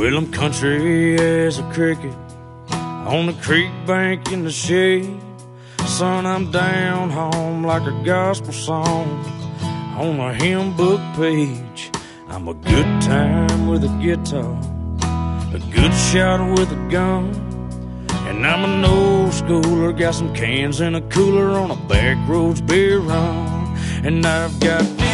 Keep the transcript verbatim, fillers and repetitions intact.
Well, I'm country as a cricket on the creek bank in the shade. Son, I'm down home like a gospel song on a hymn book page. I'm a good time with a guitar, a good shot with a gun, and I'm an old schooler, got some cans and a cooler on a back roads beer run. And I've got